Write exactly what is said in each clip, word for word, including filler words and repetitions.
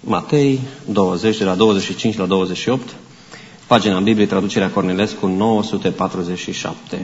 Matei douăzeci, de la douăzeci și cinci la douăzeci și opt, pagina Bibliei, traducerea Cornilescu, nouă sute patruzeci și șapte.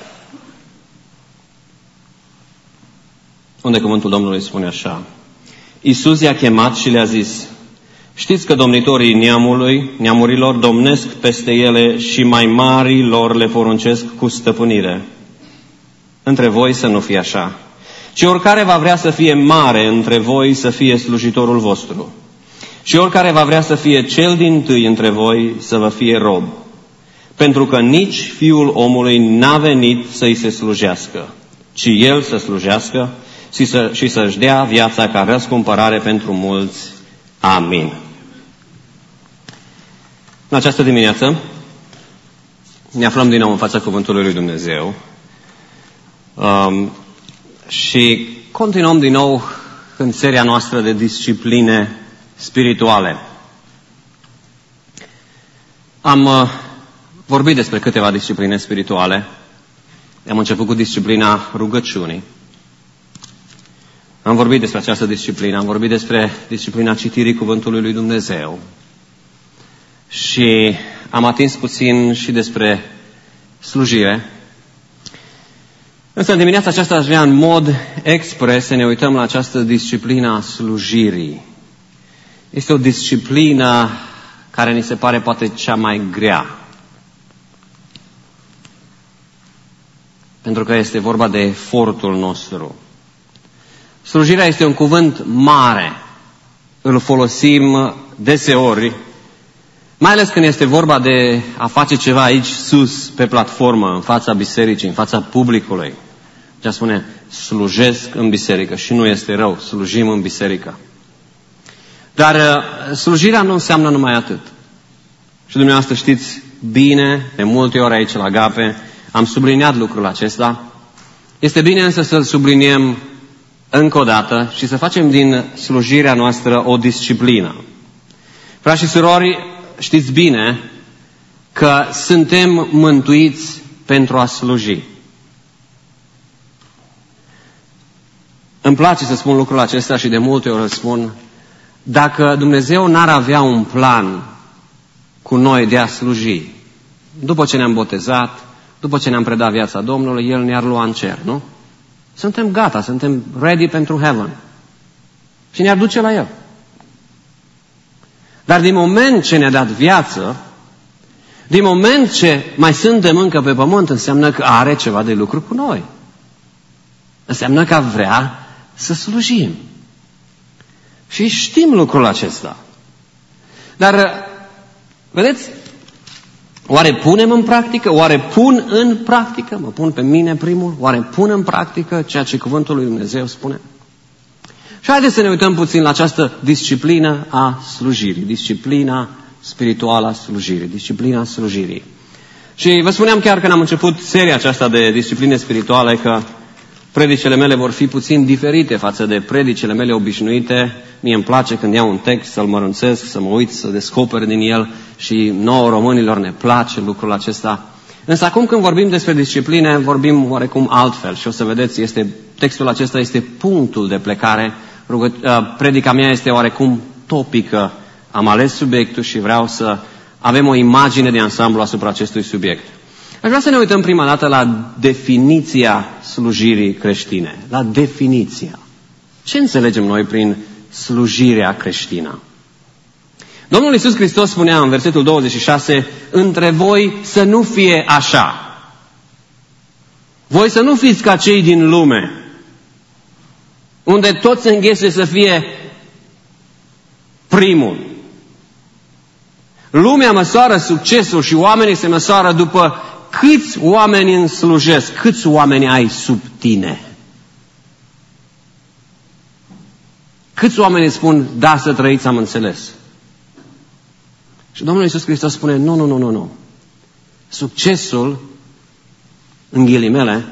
Unde cuvântul Domnului spune așa: Iisus i-a chemat și le-a zis: știți că domnitorii neamului, neamurilor domnesc peste ele și mai mari lor le poruncesc cu stăpânire. Între voi să nu fie așa, ci oricare va vrea să fie mare între voi să fie slujitorul vostru. Și oricare va vrea să fie cel dintâi între voi să vă fie rob. Pentru că nici Fiul omului n-a venit să-i se slujească, ci El să slujească și, să, și să-și dea viața ca răscumpărare pentru mulți. Amin. În această dimineață ne aflăm din nou în fața Cuvântului lui Dumnezeu um, și continuăm din nou în seria noastră de discipline spirituale. Am uh, vorbit despre câteva discipline spirituale. Am început cu disciplina rugăciunii. Am vorbit despre această disciplină, am vorbit despre disciplina citirii Cuvântului lui Dumnezeu. Și am atins puțin și despre slujire. Însă în dimineața aceasta aș vrea în mod expres să ne uităm la această disciplină a slujirii. Este o disciplină care ni se pare poate cea mai grea. Pentru că este vorba de efortul nostru. Slujirea este un cuvânt mare. Îl folosim deseori, mai ales când este vorba de a face ceva aici sus, pe platformă, în fața bisericii, în fața publicului. Ce spune, slujesc în biserică și nu este rău, slujim în biserică. Dar slujirea nu înseamnă numai atât. Și dumneavoastră știți bine, de multe ori aici la Agape, am subliniat lucrul acesta. Este bine însă să-l subliniem încă o dată și să facem din slujirea noastră o disciplină. Frați și surori, știți bine că suntem mântuiți pentru a sluji. Îmi place să spun lucrul acesta și de multe ori îl spun. Dacă Dumnezeu n-ar avea un plan cu noi de a sluji, după ce ne-am botezat, după ce ne-am predat viața Domnului, El ne-ar lua în cer, nu? Suntem gata, suntem ready pentru heaven. Și ne-ar duce la El. Dar din moment ce ne-a dat viață, din moment ce mai suntem încă pe pământ, înseamnă că are ceva de lucru cu noi. Înseamnă că vrea să slujim. Și știm lucrul acesta. Dar, vedeți, oare punem în practică? Oare pun în practică? Mă pun pe mine primul. Oare pun în practică ceea ce Cuvântul lui Dumnezeu spune? Și haideți să ne uităm puțin la această disciplină a slujirii. Disciplina spirituală a slujirii. Disciplina slujirii. Și vă spuneam chiar când am început seria aceasta de discipline spirituale că predicele mele vor fi puțin diferite față de predicele mele obișnuite. Mie îmi place când iau un text să-l mărunțesc, să mă uit, să descoper din el și nouă românilor ne place lucrul acesta. Însă acum când vorbim despre discipline, vorbim oarecum altfel și o să vedeți, este, textul acesta este punctul de plecare. Rugă, predica mea este oarecum topică. Am ales subiectul și vreau să avem o imagine de ansamblu asupra acestui subiect. Aș vrea să ne uităm prima dată la definiția slujirii creștine. La definiția. Ce înțelegem noi prin slujirea creștină? Domnul Iisus Hristos spunea în versetul douăzeci și șase, între voi să nu fie așa. Voi să nu fiți ca cei din lume, unde toți se înghesuie să fie primul. Lumea măsoară succesul și oamenii se măsoară după câți oameni îmi slujesc, câți oameni ai sub tine. Câți oameni spun, da, să trăiți, am înțeles. Și Domnul Iisus Hristos spune, nu, nu, nu, nu, nu. Succesul, în ghilimele,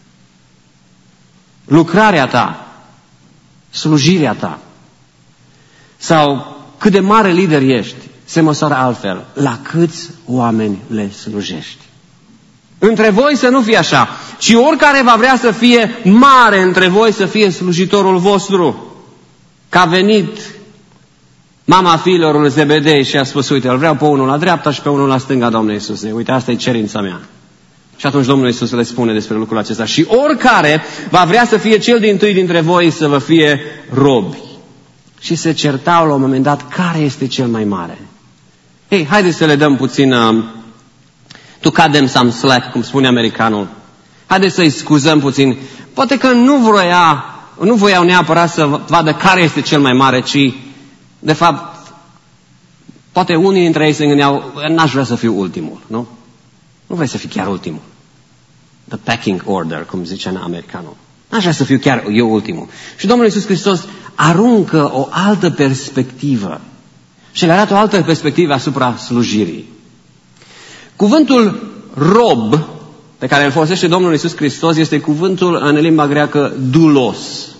lucrarea ta, slujirea ta, sau cât de mare lider ești, se măsoară altfel. La câți oameni le slujești? Între voi să nu fie așa, ci oricare va vrea să fie mare între voi să fie slujitorul vostru. Că a venit mama fiilor lui Zebedei și a spus, uite, îl vreau pe unul la dreapta și pe unul la stânga, Doamne Iisuse. Uite, asta e cerința mea. Și atunci Domnul Iisus le spune despre lucrul acesta. Și oricare va vrea să fie cel dintâi dintre voi să vă fie robi. Și se certau la un moment dat care este cel mai mare. Ei, haideți să le dăm puțin, uh, to cut them some slack, cum spune americanul. Haideți să-i scuzăm puțin. Poate că nu vroia, nu voiau neapărat să vadă care este cel mai mare, ci, de fapt, poate unii dintre ei se gândeau, n-aș vrea să fiu ultimul, nu? Nu vrei să fii chiar ultimul. The pecking order, cum zice în americanul. N-aș vrea să fiu chiar eu ultimul. Și Domnul Iisus Hristos aruncă o altă perspectivă și le arată o altă perspectivă asupra slujirii. Cuvântul rob, pe care îl folosește Domnul Iisus Hristos, este cuvântul în limba greacă doulos.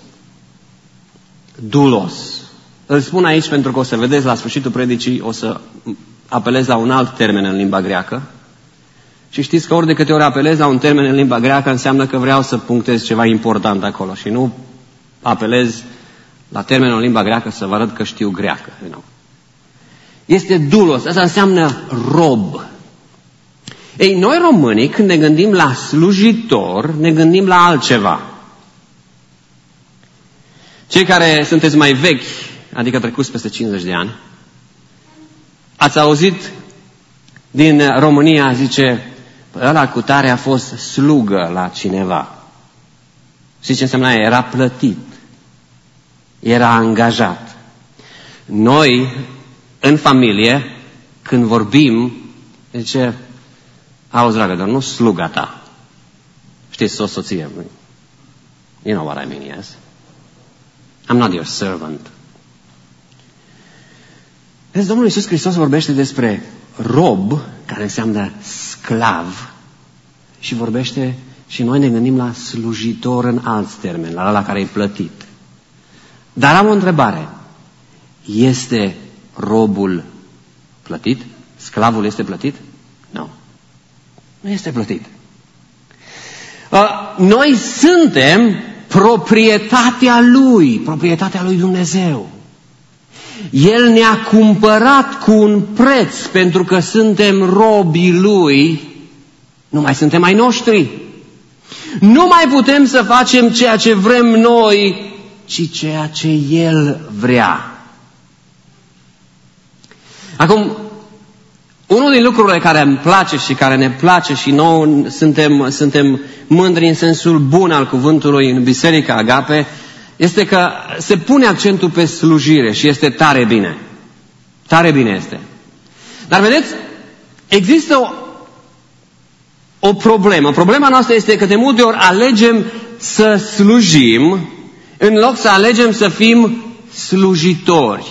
Doulos. Îl spun aici pentru că o să vedeți la sfârșitul predicii, o să apelez la un alt termen în limba greacă. Și știți că ori de câte ori apelez la un termen în limba greacă, înseamnă că vreau să punctez ceva important acolo și nu apelez la termenul în limba greacă să vă arăt că știu greacă. Este doulos, asta înseamnă rob. Ei, noi românii, când ne gândim la slujitor, ne gândim la altceva. Cei care sunteți mai vechi, adică trecuți peste cincizeci de ani, ați auzit din România, zice, ăla cu tare a fost slugă la cineva. Știți ce înseamnă? Era plătit. Era angajat. Noi, în familie, când vorbim, zice, auzi, dragă, dar nu sluga ta. Știți, o soție. You know what I mean, yes? I'm not your servant. Deci Domnul Iisus Hristos vorbește despre rob, care înseamnă sclav, și vorbește, și noi ne gândim la slujitor în alți termeni, la ăla care e plătit. Dar am o întrebare. Este robul plătit? Sclavul este plătit? Nu. Nu este plătit. Noi suntem proprietatea Lui, proprietatea Lui Dumnezeu. El ne-a cumpărat cu un preț pentru că suntem robii Lui, nu mai suntem ai noștri. Nu mai putem să facem ceea ce vrem noi, ci ceea ce El vrea. Acum, unul din lucrurile care îmi place și care ne place și nouă suntem, suntem mândri în sensul bun al cuvântului în Biserica Agape, este că se pune accentul pe slujire și este tare bine. Tare bine este. Dar vedeți, există o, o problemă. Problema noastră este că de multe ori alegem să slujim în loc să alegem să fim slujitori.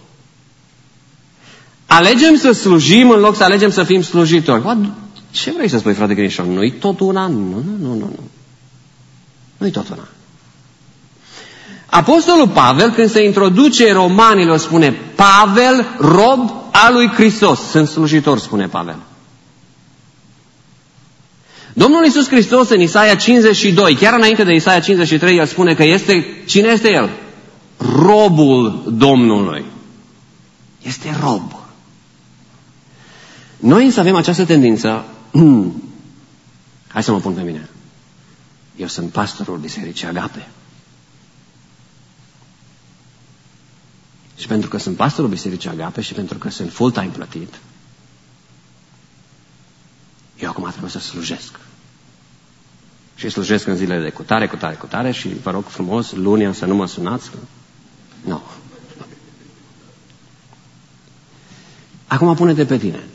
Alegem să slujim în loc să alegem să fim slujitori. Ce vrei să spui, frate Grinișor? Nu-i tot una? Nu, nu, nu, nu. nu. Nu-i tot una. Apostolul Pavel, când se introduce romanilor, spune, Pavel, rob al lui Hristos. Sunt slujitor, spune Pavel. Domnul Iisus Hristos în Isaia cincizeci și doi, chiar înainte de Isaia cincizeci și trei, el spune că este, cine este El? Robul Domnului. Este rob. Noi însă avem această tendință, hai să mă pun pe mine, eu sunt pastorul Bisericii Agape. Și pentru că sunt pastorul Bisericii Agape și pentru că sunt full-time plătit, eu acum trebuie să slujesc. Și slujesc în zilele de cutare, cutare, cutare și vă rog frumos, luni să nu mă sunați. Nu. No. Acum pune-te pe tine.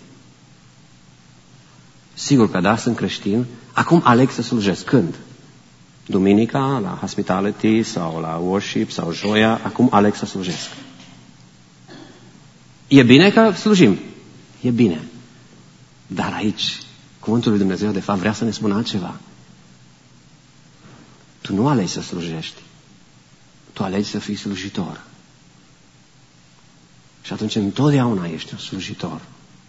Sigur că da, sunt creștin. Acum aleg să slujesc. Când? Duminica, la hospitality sau la worship sau joia. Acum aleg să slujesc. E bine că slujim. E bine. Dar aici, cuvântul lui Dumnezeu de fapt vrea să ne spună altceva. Tu nu alegi să slujești. Tu alegi să fii slujitor. Și atunci întotdeauna ești un slujitor.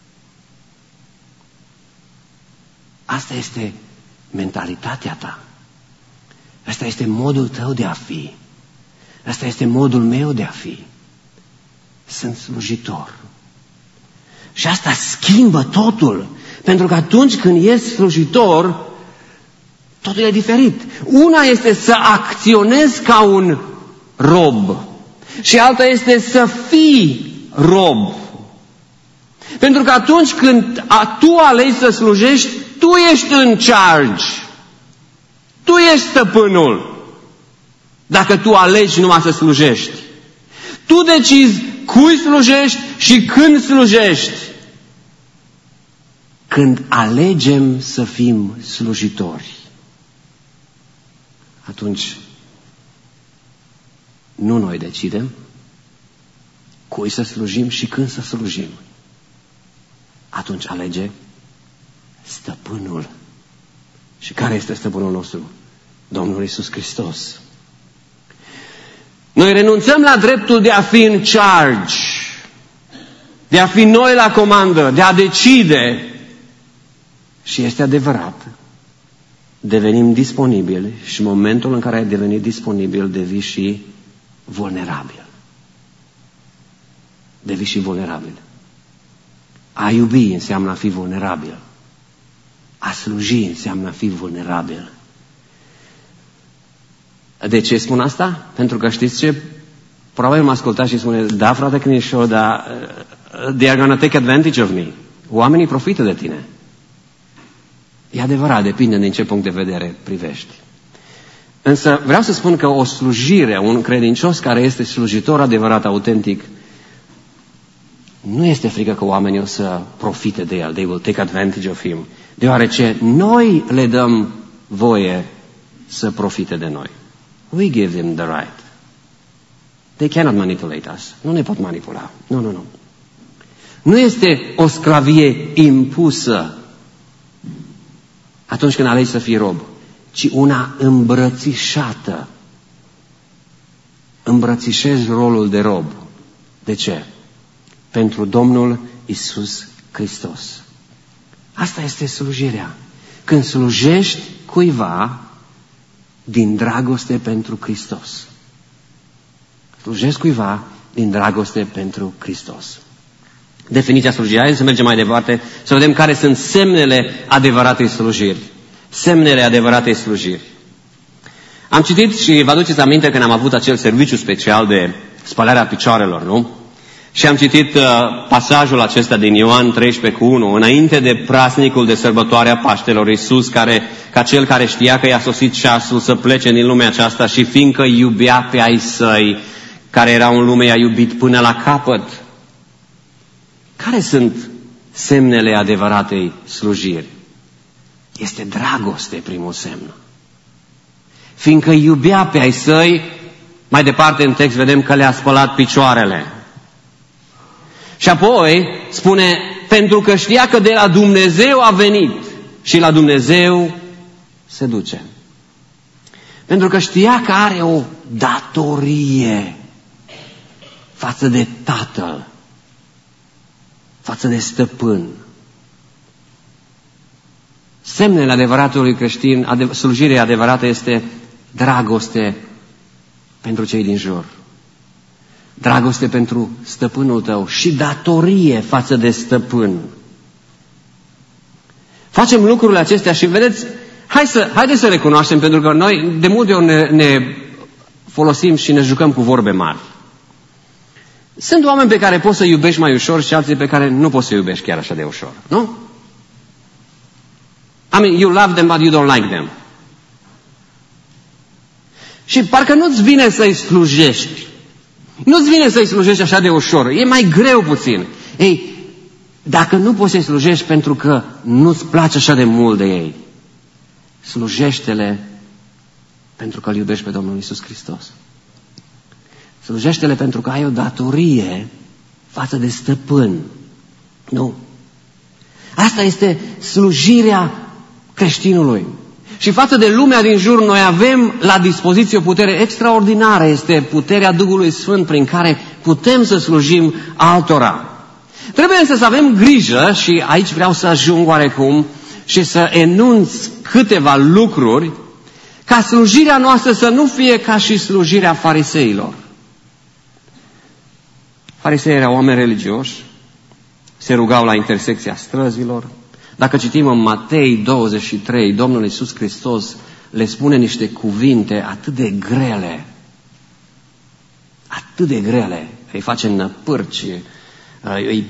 Asta este mentalitatea ta. Asta este modul tău de a fi. Asta este modul meu de a fi. sunt slujitor. Și asta schimbă totul. Pentru că atunci când ești slujitor, totul e diferit. Una este să acționezi ca un rob și alta este să fii rob. Pentru că atunci când tu alegi să slujești, tu ești în charge. Tu ești stăpânul. Dacă tu alegi numai să slujești. Tu decizi cui slujești și când slujești. Când alegem să fim slujitori, atunci nu noi decidem cui să slujim și când să slujim. Atunci alege stăpânul. Și care este stăpânul nostru? Domnul Iisus Hristos. Noi renunțăm la dreptul de a fi în charge, de a fi noi la comandă, de a decide. Și este adevărat. Devenim disponibili și în momentul în care ai devenit disponibil, devii și vulnerabil. Devii și vulnerabil. A iubi înseamnă a fi vulnerabil. A sluji înseamnă a fi vulnerabil. De ce spun asta? Pentru că știți ce? Probabil mă ascultați și spune, da, frate Crinișor, dar they are gonna take advantage of me. Oamenii profită de tine. E adevărat, depinde din ce punct de vedere privești. Însă vreau să spun că o slujire, un credincios care este slujitor adevărat, autentic, nu este frică că oamenii o să profite de el. They will take advantage of him. Deoarece noi le dăm voie să profite de noi. We give them the right. They cannot manipulate us. Nu ne pot manipula. Nu, nu, nu. Nu este o sclavie impusă atunci când alegi să fii rob, ci una îmbrățișată. Îmbrățișezi rolul de rob. De ce? Pentru Domnul Iisus Hristos. Asta este slujirea. Când slujești cuiva din dragoste pentru Hristos. Slujești cuiva din dragoste pentru Hristos. Definiția slujirii. Hai să mergem mai departe, să vedem care sunt semnele adevăratei slujiri. Semnele adevăratei slujiri. Am citit și vă aduceți aminte când am avut acel serviciu special de spălarea picioarelor, nu? Și am citit uh, pasajul acesta din Ioan treisprezece cu unu, înainte de praznicul de sărbătoare a Paștelor, Iisus, care, ca cel care știa că i-a sosit ceasul să plece din lumea aceasta și fiindcă iubea pe ai săi, care erau în lume, i-a iubit până la capăt. Care sunt semnele adevăratei slujiri? Este dragoste primul semn. Fiindcă iubea pe ai săi, mai departe în text vedem că le-a spălat picioarele. Și apoi spune, pentru că știa că de la Dumnezeu a venit și la Dumnezeu se duce. Pentru că știa că are o datorie față de Tatăl, față de stăpân. Semnele adevăratului creștin, adev- slujirea adevărată este dragoste pentru cei din jur. Dragoste pentru stăpânul tău și datorie față de stăpân. Facem lucrurile acestea și vedeți, hai să, haideți să recunoaștem, pentru că noi de multe ori ne, ne folosim și ne jucăm cu vorbe mari. Sunt oameni pe care poți să iubești mai ușor și alții pe care nu poți să iubești chiar așa de ușor, nu? I mean, you love them, but you don't like them. Și parcă nu-ți vine să-i slujești. Nu-ți vine să-i slujești așa de ușor. E mai greu puțin. Ei, dacă nu poți să-i slujești pentru că nu-ți place așa de mult de ei, slujește-le pentru că îl iubești pe Domnul Iisus Hristos. Slujește-le pentru că ai o datorie față de stăpân. Nu. Asta este slujirea creștinului. Și față de lumea din jur, noi avem la dispoziție o putere extraordinară. Este puterea Duhului Sfânt prin care putem să slujim altora. Trebuie însă să avem grijă, și aici vreau să ajung oarecum și să enunț câteva lucruri, ca slujirea noastră să nu fie ca și slujirea fariseilor. Farisei erau oameni religioși, se rugau la intersecția străzilor. Dacă citim în Matei douăzeci și trei, Domnul Iisus Hristos le spune niște cuvinte atât de grele, atât de grele, îi face năpârci, îi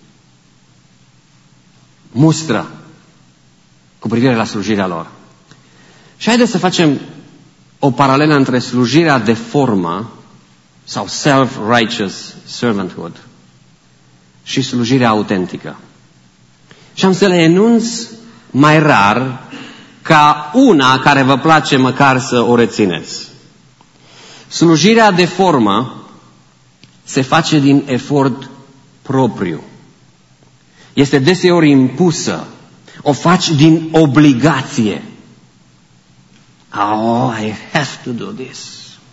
mustră cu privire la slujirea lor. Și haideți să facem o paralelă între slujirea de formă sau self-righteous servanthood și slujirea autentică. Și am să le enunț mai rar ca una care vă place măcar să o rețineți. Slujirea de formă se face din efort propriu. Este deseori impusă. O faci din obligație. Oh, I have to do this.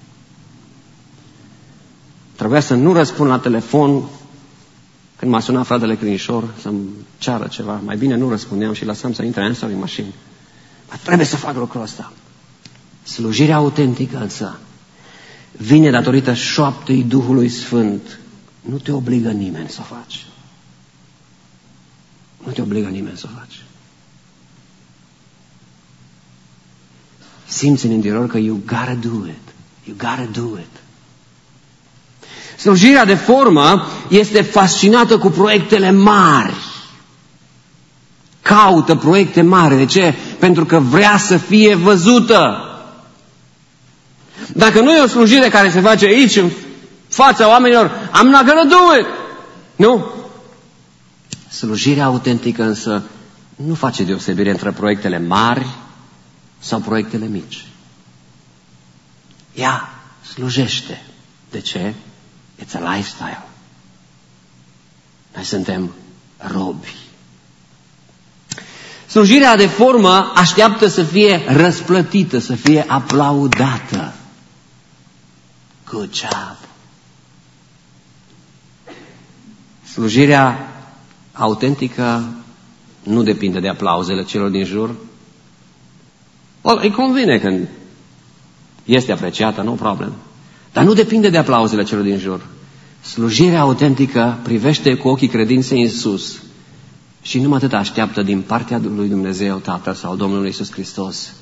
Trebuia să nu răspund la telefon când m-a sunat fratele Crinișor să-mi ceară ceva. Mai bine nu răspundeam și lăsam să intre în mașină. Dar trebuie să fac lucrul ăsta. Slujirea autentică însă vine datorită șoaptei Duhului Sfânt. Nu te obligă nimeni să o faci. Nu te obligă nimeni să o faci. Simți în interior că you gotta do it. You gotta do it. Slujirea de formă este fascinată cu proiectele mari. Caută proiecte mari. De ce? Pentru că vrea să fie văzută. Dacă nu e o slujire care se face aici, în fața oamenilor, I'm not gonna do it. Nu? Slujirea autentică însă nu face deosebire între proiectele mari sau proiectele mici. Ea slujește. De ce? It's a lifestyle. Noi suntem robi. Slujirea de formă așteaptă să fie răsplătită, să fie aplaudată. Good job. Slujirea autentică nu depinde de aplauzele celor din jur. Well, îi convine când este apreciată, nu problem. Dar nu depinde de aplauzele celor din jur. Slujirea autentică privește cu ochii credinței în sus și numai atât așteaptă din partea lui Dumnezeu Tatăl sau Domnului Iisus Hristos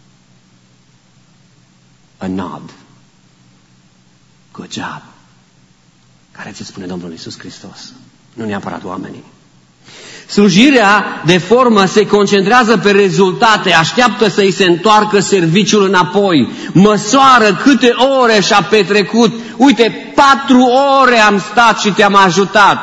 a nod. Good job. Care ți spune Domnul Iisus Hristos, nu neapărat oamenii. Slujirea de formă se concentrează pe rezultate, așteaptă să-i se întoarcă serviciul înapoi, măsoară câte ore și-a petrecut. Uite, patru ore am stat și te-am ajutat.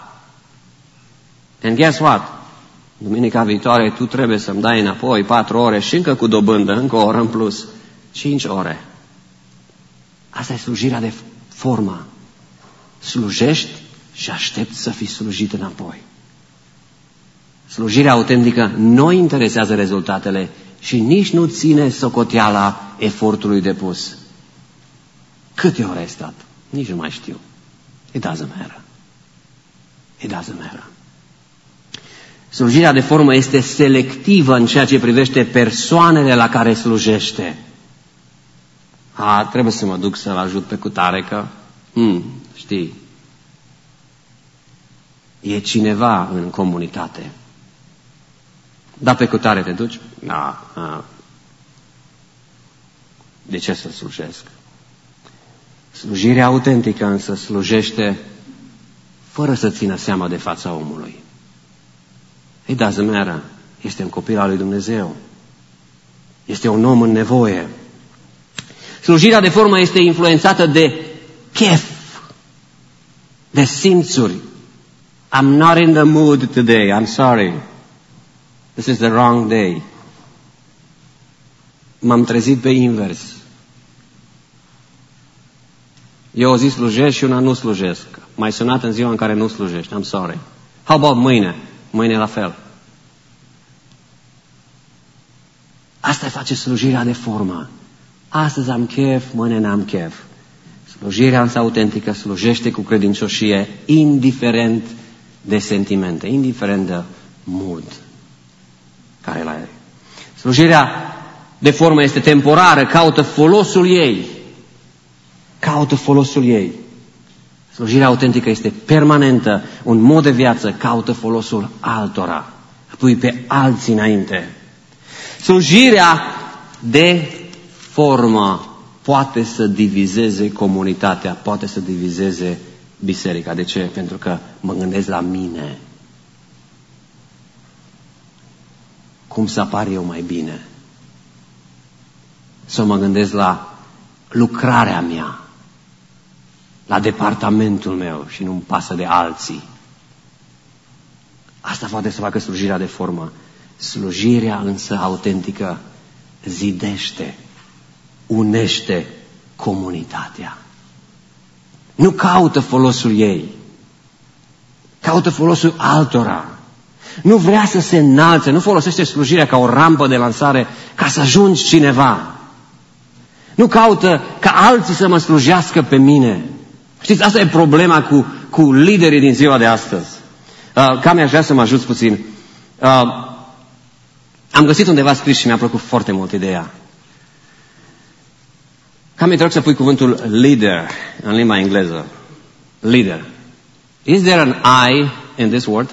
And guess what? Duminica viitoare tu trebuie să-mi dai înapoi patru ore și încă cu dobândă, încă o oră în plus. Cinci ore. Asta e slujirea de formă. Slujești și aștepți să fii slujit înapoi. Slujirea autentică nu interesează rezultatele și nici nu ține socoteala efortului depus. Câte ore ai stat? Nici nu mai știu. It doesn't matter. It doesn't matter. Slujirea de formă este selectivă în ceea ce privește persoanele la care slujește. A, trebuie să mă duc să-l ajut pe cutare că, hmm, știi, e cineva în comunitate. Dar pe cutare te duci? Da. A. De ce să slujesc? Slujirea autentică însă slujește fără să țină seama de fața omului. It doesn't matter. Este un copil al lui Dumnezeu. Este un om în nevoie. Slujirea de formă este influențată de chef, de simțuri. I'm not in the mood today. I'm sorry. This is the wrong day. M-am trezit pe invers. Eu o zi slujesc și una nu slujesc. M-ai sunat în ziua în care nu slujești. I'm sorry. How about mâine? Mâine la fel. Asta face slujirea de formă. Astăzi am chef, mâine n-am chef. Slujirea însă autentică slujește cu credincioșie, indiferent de sentimente, indiferent de mood care la are. Slujirea de formă este temporară, caută folosul ei. Caută folosul ei. Slujirea autentică este permanentă, un mod de viață, caută folosul altora, pui pe alții înainte. Slujirea de formă poate să divizeze comunitatea, poate să divizeze biserica. De ce? Pentru că mă gândesc la mine. Cum să apar eu mai bine? Să mă gândesc la lucrarea mea, la departamentul meu și nu-mi pasă de alții. Asta poate să facă slujirea de formă. Slujirea însă autentică zidește, unește comunitatea. Nu caută folosul ei, caută folosul altora. Nu vrea să se înalțe, nu folosește slujirea ca o rampă de lansare ca să ajungi cineva. Nu caută ca alții să mă slujească pe mine. Știți, asta e problema cu, cu liderii din ziua de astăzi. Uh, Cam aș vrea să mă ajuți puțin. Uh, am găsit undeva scris și mi-a plăcut foarte mult ideea. Cam te rog să pui cuvântul leader în limba engleză. Leader. Is there an I in this word?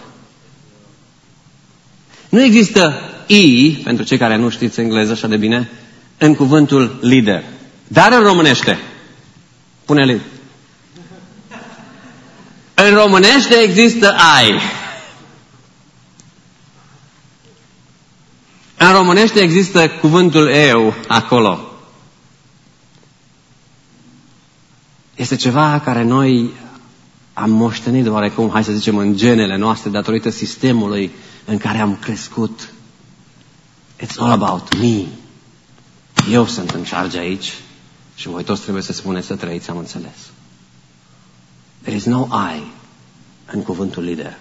Nu există I, pentru cei care nu știți engleză așa de bine, în cuvântul leader. Dar în românește. Pune-l. În românește există I. În românește există cuvântul eu acolo. Este ceva care noi am moștenit oarecum, hai să zicem, în genele noastre, datorită sistemului în care am crescut. It's all about me. Eu sunt în charge aici și voi toți trebuie să spuneți să trăiți, am înțeles. There is no I în cuvântul lider.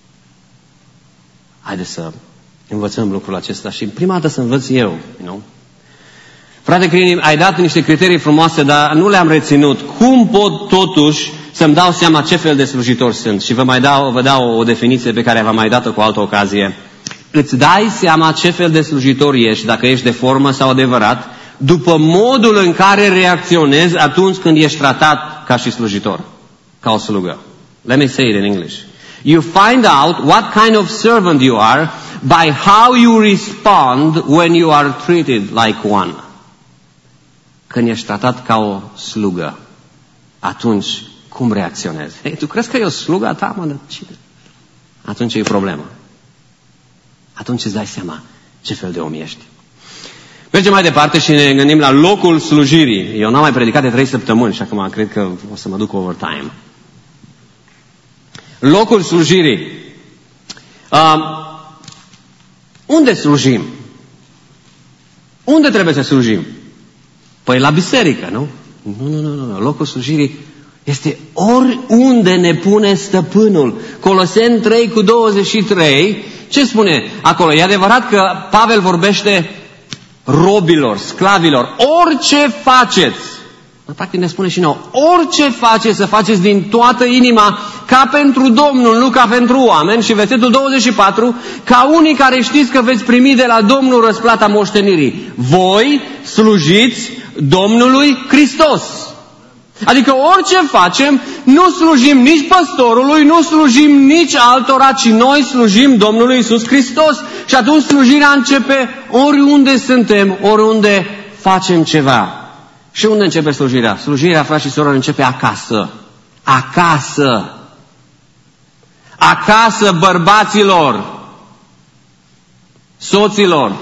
Haideți să învățăm lucrul acesta și prima dată să învăț eu, you know? Frate Crini, ai dat niște criterii frumoase, dar nu le-am reținut. Cum pot totuși să-mi dau seama ce fel de slujitor sunt? Și vă mai dau, vă dau o definiție pe care v-am mai dat-o cu altă ocazie. Îți dai seama ce fel de slujitor ești, dacă ești de formă sau adevărat, după modul în care reacționezi atunci când ești tratat ca și slujitor, ca o slugă. Let me say it in English. You find out what kind of servant you are by how you respond when you are treated like one. Când ești tratat ca o slugă, atunci cum reacționezi? Hey, tu crezi că e o slugă a ta, mă? Dar cine? Atunci e o problemă. Atunci îți dai seama ce fel de om ești. Mergem mai departe și ne gândim la locul slujirii. Eu n-am mai predicat de trei săptămâni și acum cred că o să mă duc overtime. Locul slujirii. Uh, unde slujim? Unde trebuie să slujim? Păi la biserică, nu? Nu, nu, nu, nu. Locul slujirii este oriunde ne pune stăpânul. Coloseni trei cu douăzeci și trei, ce spune acolo? E adevărat că Pavel vorbește robilor, sclavilor, orice faceți. Practic ne spune și nouă, orice faceți să faceți din toată inima, ca pentru Domnul, nu ca pentru oameni. Și versetul douăzeci și patru, ca unii care știți că veți primi de la Domnul răsplata moștenirii. Voi slujiți Domnului Hristos. Adică orice facem, nu slujim nici păstorului, nu slujim nici altora, ci noi slujim Domnului Iisus Hristos. Și atunci slujirea începe oriunde suntem, oriunde facem ceva. Și unde începe slujirea? Slujirea, frați și sorori, începe acasă. Acasă. Acasă, bărbaților, soților.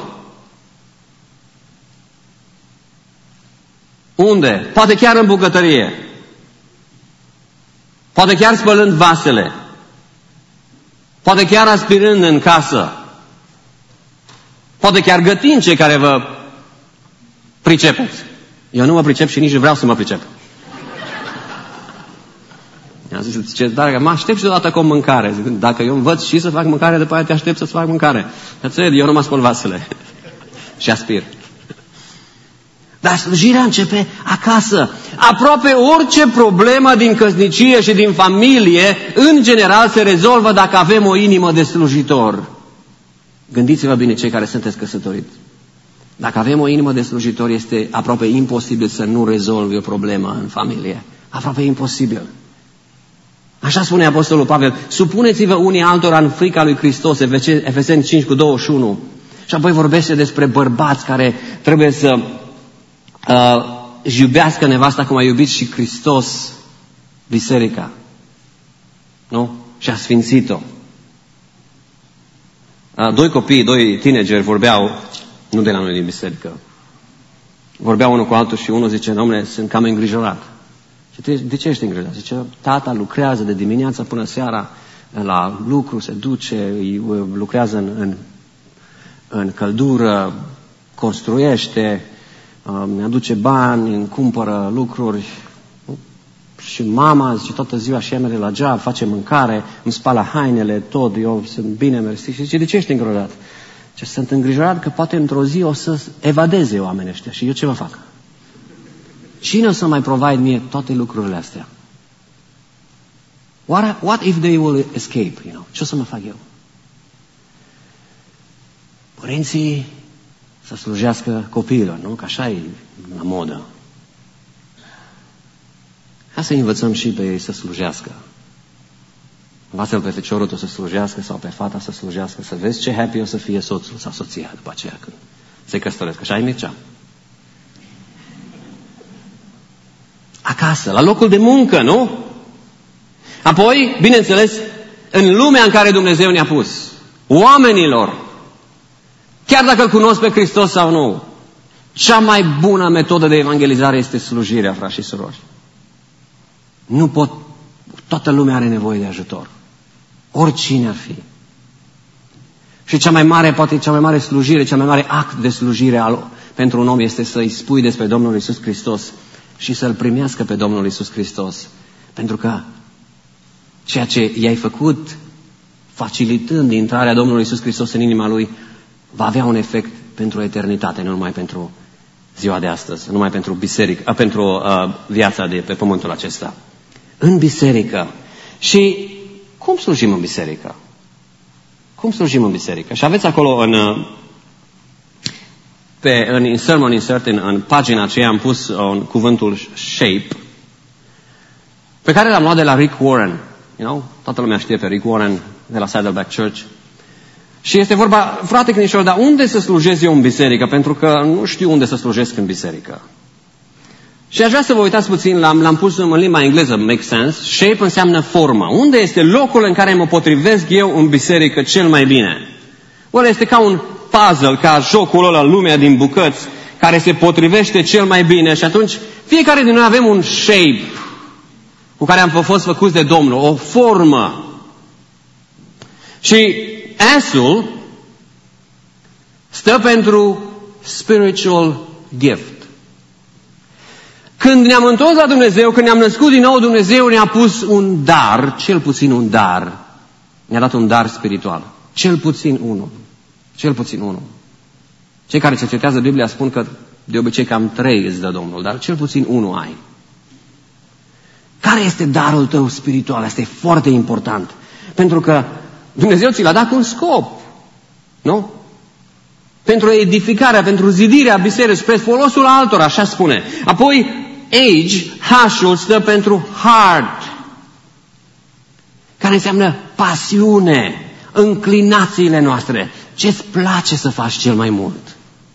Unde? Poate chiar în bucătărie. Poate chiar spălând vasele. Poate chiar aspirând în casă. Poate chiar gătind, cei care vă pricepeți. Eu nu mă pricep și nici nu vreau să mă pricep. I-am zis, zice, dar mă aștept și deodată cu o mâncare. Zic, dacă eu învăț și să fac mâncare, după aia te aștept să-ți fac mâncare. Eu nu mă spăl vasele. Și aspir. Dar slujirea începe acasă. Aproape orice problemă din căsnicie și din familie, în general, se rezolvă dacă avem o inimă de slujitor. Gândiți-vă bine, cei care sunteți căsătoriți. Dacă avem o inimă de slujitor, este aproape imposibil să nu rezolvi o problemă în familie. Aproape imposibil. Așa spune Apostolul Pavel, supuneți-vă unii altora în frica lui Hristos, Efeseni cinci cu douăzeci și unu. Și apoi vorbește despre bărbați care trebuie să uh, își iubească nevasta cum a iubit și Hristos biserica. Nu? Și a sfințit-o. Uh, doi copii, doi tinegeri vorbeau, nu de la noi din biserică, vorbeau unul cu altul și unul zice, dom'le, sunt cam îngrijorat. Și de ce ești îngrijorat? Zice, tata lucrează de dimineața până seara la lucru, se duce, lucrează în, în, în căldură, construiește, ne aduce bani, îmi cumpără lucruri. Și mama, zice, toată ziua și ea merge la geab, face mâncare, îmi spală hainele, tot, eu sunt bine, mersi. Și zice, de ce ești îngrijorat? Zice, sunt îngrijorat că poate într-o zi o să evadeze oamenii ăștia și eu ce vă fac? Cine o să mai provide mie toate lucrurile astea? What, what if they will escape, you know? Ce o să mă fac eu? Părinții să slujească copiilor, nu? Că așa e la modă. Hai să învățăm și pe ei să slujească. Învață-l pe feciorul tău să slujească sau pe fata să slujească, să vezi ce happy o să fie soțul sau soția după aceea când se căsătoresc. Așa e, Mircea? Acasă, la locul de muncă, nu? Apoi, bineînțeles, în lumea în care Dumnezeu ne-a pus, oamenilor, chiar dacă îl cunosc pe Hristos sau nu, cea mai bună metodă de evangelizare este slujirea, frați și surori. Nu pot, toată lumea are nevoie de ajutor. Oricine ar fi. Și cea mai mare, poate cea mai mare slujire, cea mai mare act de slujire al, pentru un om este să-i spui despre Domnul Iisus Hristos și să-L primească pe Domnul Iisus Hristos. Pentru că ceea ce i-ai făcut, facilitând intrarea Domnului Iisus Hristos în inima Lui, va avea un efect pentru eternitate, nu numai pentru ziua de astăzi, nu numai pentru biserică, pentru uh, viața de pe pământul acesta. În biserică. Și cum slujim în biserică? Cum slujim în biserică? Și aveți acolo în, pe, în sermon insert, în, în pagina aceea am pus un cuvântul shape, pe care l-am luat de la Rick Warren. You know? Toată lumea știe pe Rick Warren de la Saddleback Church. Și este vorba, frate Cnișor, dar unde să slujesc eu în biserică? Pentru că nu știu unde să slujesc în biserică. Și aș vrea să vă uitați puțin, l-am, l-am pus în limba engleză, make sense. Shape înseamnă formă. Unde este locul în care mă potrivesc eu în biserică cel mai bine? Oare este ca un puzzle, ca jocul ăla, lumea din bucăți, care se potrivește cel mai bine și atunci fiecare din noi avem un shape cu care am fost făcuți de Domnul, o formă. Și S-ul stă pentru spiritual gift. Când ne-am întors la Dumnezeu, când ne-am născut din nou, Dumnezeu ne-a pus un dar, cel puțin un dar. Ne-a dat un dar spiritual. Cel puțin unul. Cel puțin unul. Cei care cercetează Biblia spun că de obicei cam trei îți dă Domnul, dar cel puțin unul ai. Care este darul tău spiritual? Asta e foarte important. Pentru că Dumnezeu ți l-a dat cu un scop. Nu? Pentru edificarea, pentru zidirea bisericii, spre folosul altora, așa spune. Apoi, age, H-ul stă pentru heart, care înseamnă pasiune, înclinațiile noastre. Ce-ți place să faci cel mai mult?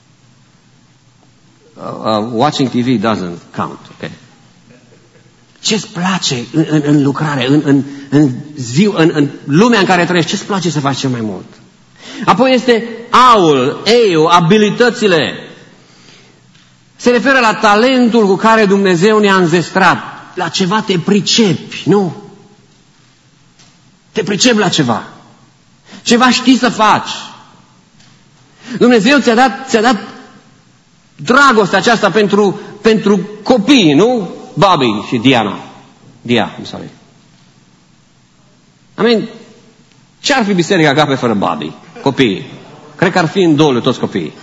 Uh, uh, watching T V doesn't count, ok? Ce-ți place în, în, în lucrare, în, în, în, zi, în, în lumea în care trăiești? Ce-ți place să faci cel mai mult? Apoi este aul, eu, abilitățile. Se referă la talentul cu care Dumnezeu ne-a înzestrat. La ceva te pricepi, nu? Te pricepi la ceva. Ceva știi să faci. Dumnezeu ți-a dat, ți-a dat dragostea aceasta pentru, pentru copii, nu? Bobby și Diana. Dia, I'm sorry. I mean, ce ar fi biserica Agape fără Bobby? Copiii. Cred că ar fi în doliu toți copiii.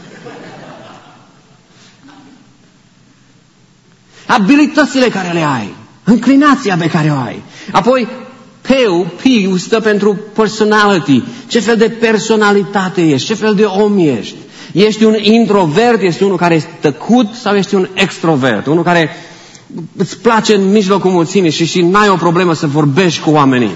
Abilitățile care le ai. Înclinația pe care o ai. Apoi, P-ul, P-ul stă pentru personality. Ce fel de personalitate ești? Ce fel de om ești? Ești un introvert? Ești unul care este tăcut? Sau ești un extrovert? Unul care îți place în mijlocul mulțimii și, și n-ai o problemă să vorbești cu oamenii.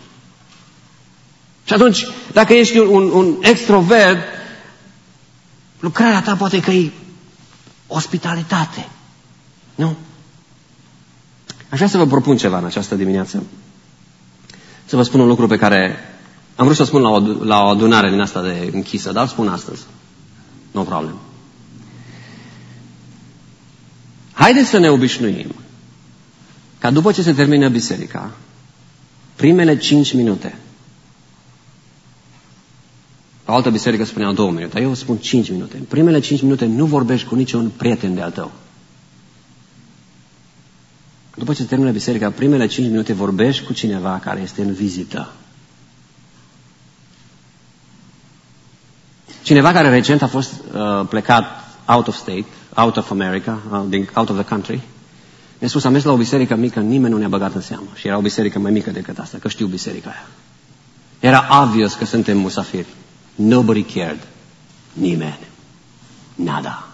Și atunci, dacă ești un, un extrovert, lucrarea ta poate că e ospitalitate. Nu? Aș vrea să vă propun ceva în această dimineață. Să vă spun un lucru pe care am vrut să spun la o, la o adunare din asta de închisă, dar îl spun astăzi. No problem. Haideți să ne obișnuim ca după ce se termină biserica, primele cinci minute, la o altă biserică spuneau două minute, eu spun cinci minute. În primele cinci minute nu vorbești cu niciun prieten de-al tău. După ce se termină biserica, primele cinci minute vorbești cu cineva care este în vizită. Cineva care recent a fost uh, plecat out of state, out of America, out of the country, mi-a spus, am mers la o biserică mică, nimeni nu ne-a băgat în seamă. Și era o biserică mai mică decât asta, că știu biserica aia. Era obvious că suntem musafiri. Nobody cared. Nimeni. Nada.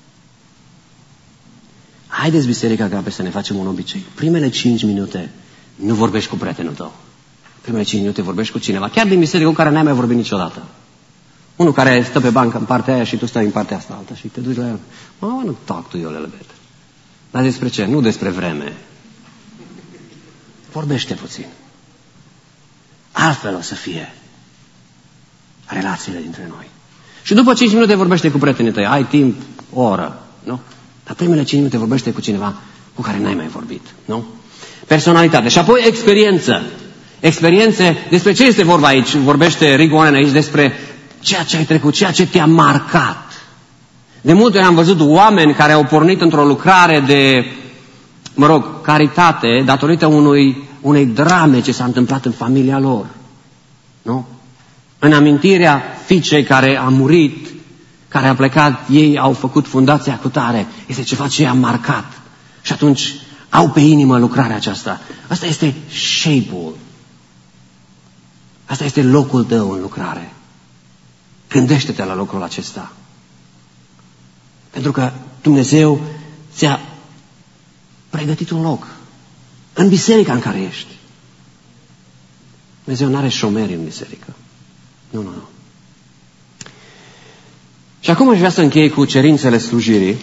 Haideți, biserica Agape, să ne facem un obicei. Primele cinci minute nu vorbești cu prietenul tău. Primele cinci minute vorbești cu cineva, chiar din biserică cu care n-ai mai vorbit niciodată. Unul care stă pe bancă în partea aia și tu stai în partea asta altă și te duci la el. Mă, nu talk to you a little bit. Dar despre ce? Nu despre vreme. Vorbește puțin. Altfel o să fie relațiile dintre noi. Și după cinci minute vorbește cu prietenii tăi. Ai timp, o oră, nu? Dar primele cinci minute vorbește cu cineva cu care n-ai mai vorbit, nu? Personalitate. Și apoi experiență. Experiențe. Despre ce este vorba aici? Vorbește Rick Warren aici despre ceea ce ai trecut, ceea ce te-a marcat. De multe ori am văzut oameni care au pornit într-o lucrare de, mă rog, caritate, datorită unui, unei drame ce s-a întâmplat în familia lor. Nu? În amintirea fiicei care a murit, care a plecat, ei au făcut fundația cu tare. Este ceva ce i-a marcat. Și atunci au pe inimă lucrarea aceasta. Asta este shape-ul. Asta este locul tău în lucrare. Gândește-te la locul acesta. Pentru că Dumnezeu ți-a pregătit un loc. În biserica în care ești. Dumnezeu nu are șomeri în biserică. Nu, nu, nu. Și acum aș vrea să închei cu cerințele slujirii.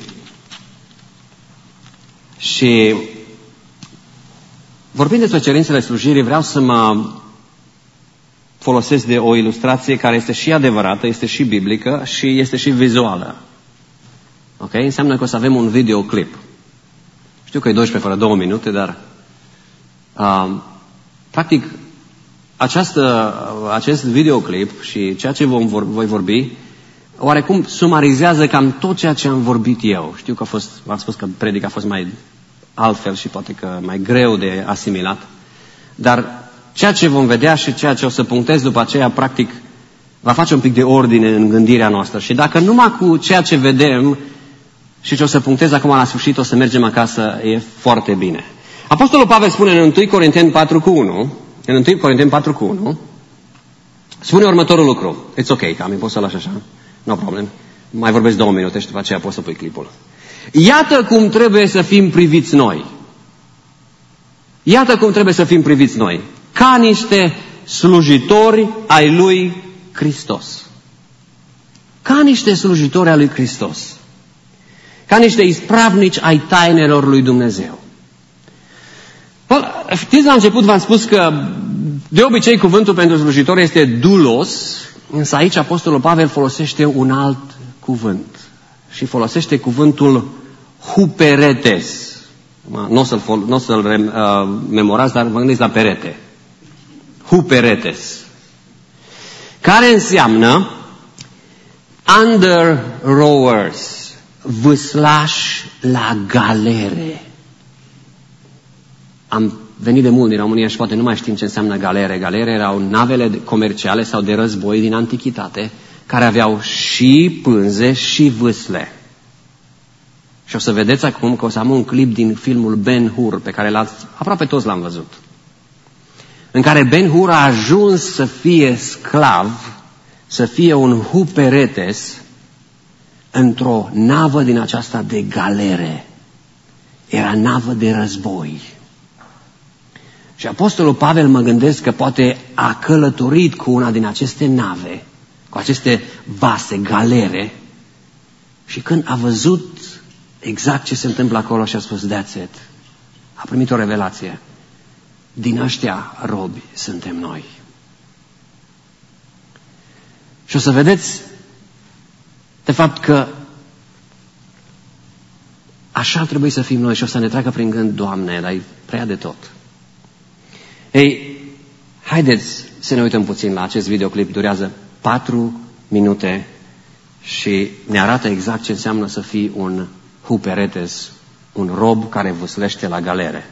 Și vorbind despre cerințele slujirii, vreau să mă folosesc de o ilustrație care este și adevărată, este și biblică și este și vizuală. Ok? Înseamnă că o să avem un videoclip. Știu că e doisprezece fără două minute, dar uh, practic această, acest videoclip și ceea ce vom vor, voi vorbi oarecum sumarizează cam tot ceea ce am vorbit eu. Știu că a fost, v-am spus că predica a fost mai altfel și poate că mai greu de asimilat, dar ceea ce vom vedea și ceea ce o să punctez după aceea, practic, va face un pic de ordine în gândirea noastră. Și dacă numai cu ceea ce vedem și ce o să punctez acum la sfârșit, o să mergem acasă, e foarte bine. Apostolul Pavel spune în întâi Corinteni patru cu unu, în întâi Corinteni patru cu unu, spune următorul lucru. It's ok, Cami, poți să lași așa? No problem. Mai vorbesc două minute și după aceea poți să pui clipul. Iată cum trebuie să fim priviți noi. Iată cum trebuie să fim priviți noi. Ca niște slujitori ai lui Hristos. Ca niște slujitori ai lui Hristos. Ca niște ispravnici ai tainelor lui Dumnezeu. Știți, la început v-am spus că de obicei cuvântul pentru slujitor este doulos, însă aici Apostolul Pavel folosește un alt cuvânt. Și folosește cuvântul huperetes. Nu o să-l, n-o să-l uh, memorați, dar vă gândiți la perete. Huperetes. Care înseamnă under rowers, vâslași la galere. Am venit de mult din România și poate nu mai știm ce înseamnă galere. Galere erau navele comerciale sau de război din antichitate care aveau și pânze și vâsle. Și o să vedeți acum că o să am un clip din filmul Ben-Hur, pe care l-ați, aproape toți l-am văzut, în care Ben-Hur a ajuns să fie sclav, să fie un huperetes într-o navă din aceasta de galere. Era navă de război. Și Apostolul Pavel, mă gândesc că poate a călătorit cu una din aceste nave, cu aceste vase, galere, și când a văzut exact ce se întâmplă acolo și a spus, that's it, a primit o revelație. Din ăștia robi suntem noi. Și o să vedeți, de fapt, că așa ar trebui să fim noi și o să ne treacă prin gând, Doamne, dar e prea de tot. Ei, haideți să ne uităm puțin la acest videoclip, durează patru minute și ne arată exact ce înseamnă să fii un huperetes, un rob care vâslește la galere.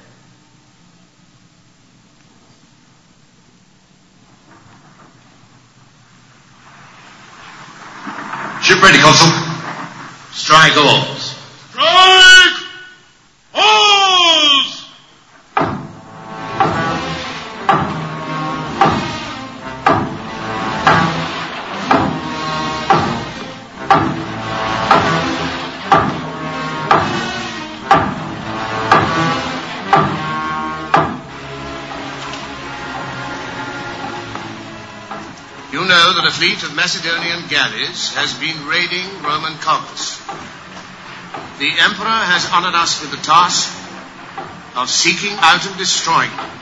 Ship ready, Consul. Strike oars. Strike! Oars! You know that a fleet of Macedonian galleys has been raiding Roman commerce. The Emperor has honored us with the task of seeking out and destroying them.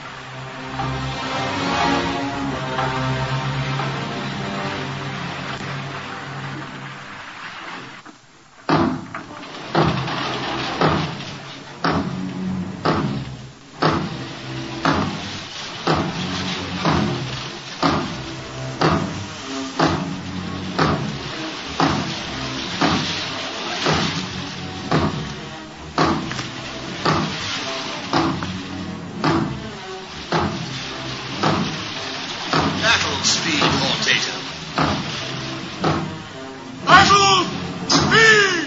Battle! Speed!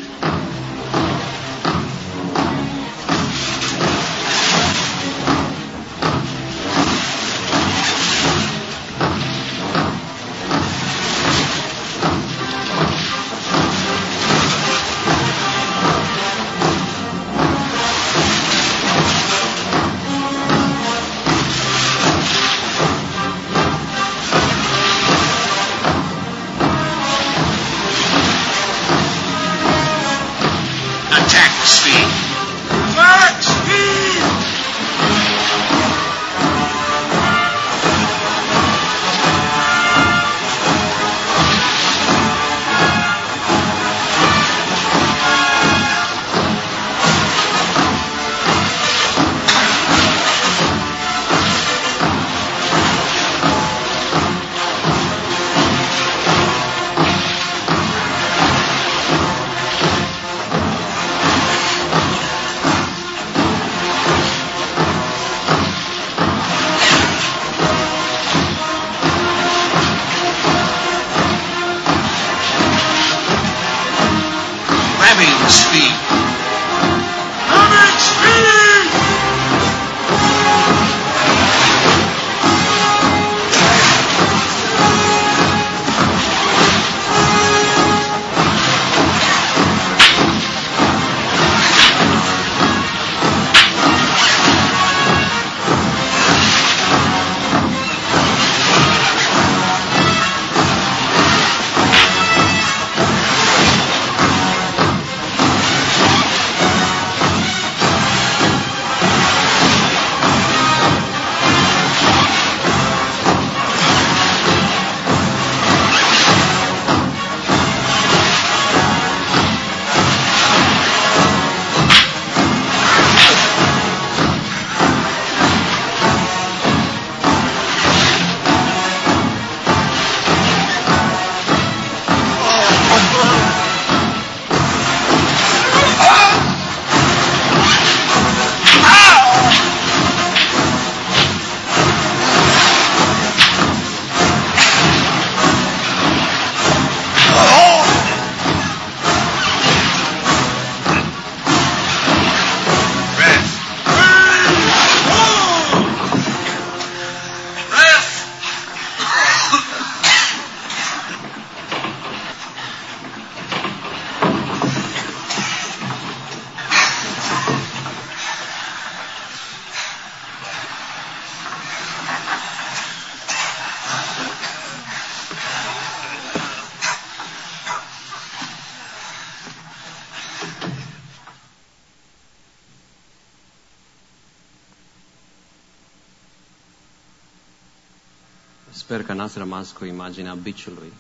sper că n-ați rămas cu imaginea biciului.